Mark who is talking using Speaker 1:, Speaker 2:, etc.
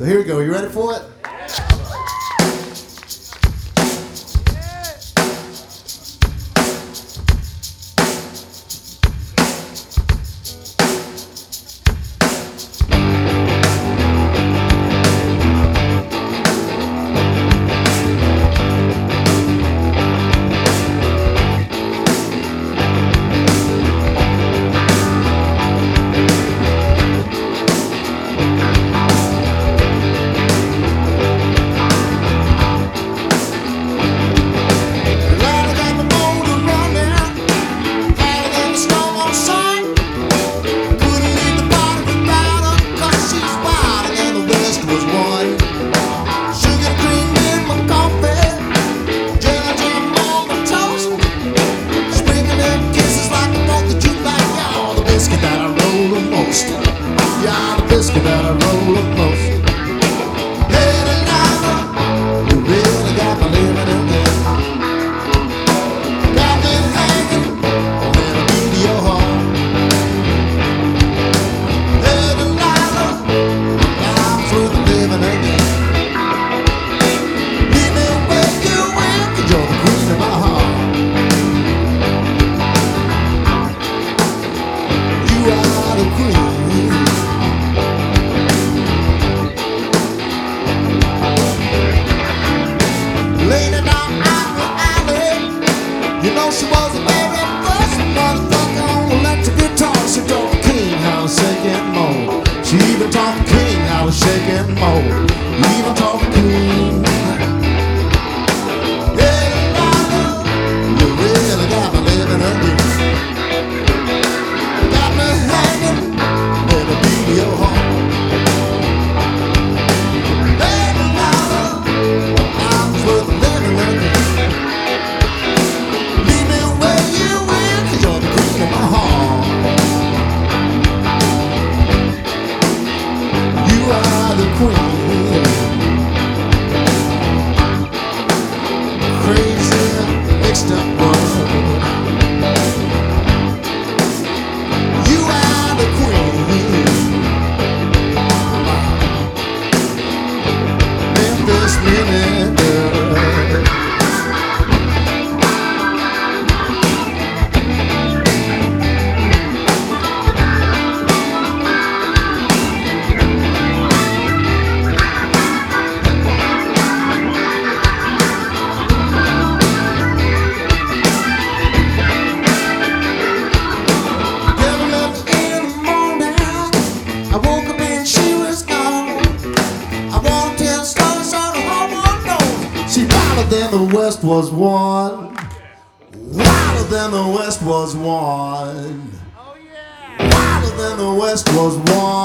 Speaker 1: So here we go. You ready for it? Yeah, the biscuit that I roll the most. Hey, Delilah, you really got me living again. Got me hanging on a beat of your heart. Hey, Delilah, I'm through the living again. Leave me where you went, 'cause you're the queen of my heart. You are the queen. She was the very first motherfucker on electric guitar. She taught the king how to shake and mold. She even taught the king how to shake and mold. Even taught the king. Hey, Delilah, you really got me living again. Got me hanging in the beat of your heart. Hey, Delilah, I'm worth living again. The queen, crazy mixed up world. You are the queen, Memphis Minute Girl. Than the West was one. Wilder than the West was one. Wilder than the West was one.